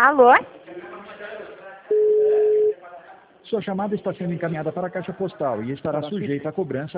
Alô? Sua chamada está sendo encaminhada para a caixa postal e estará sujeita a cobrança